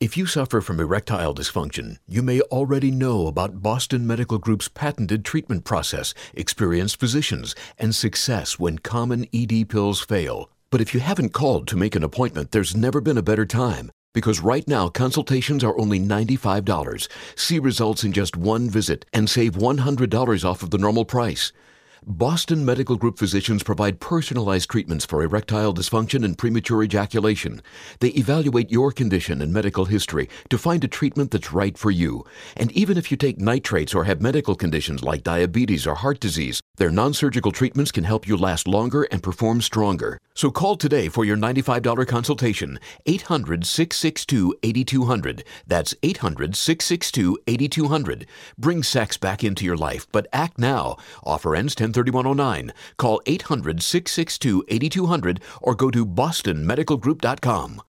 If you suffer from erectile dysfunction, you may already know about Boston Medical Group's patented treatment process, experienced physicians, and success when common ED pills fail. But if you haven't called to make an appointment, there's never been a better time. Because right now, consultations are only $95. See results in just one visit and save $100 off of the normal price. Boston Medical Group physicians provide personalized treatments for erectile dysfunction and premature ejaculation. They evaluate your condition and medical history to find a treatment that's right for you. And even if you take nitrates or have medical conditions like diabetes or heart disease, their non-surgical treatments can help you last longer and perform stronger. So call today for your $95 consultation. 800-662-8200. That's 800-662-8200. Bring sex back into your life, but act now. Offer ends 10/31/09. Call 800-662-8200 or go to bostonmedicalgroup.com.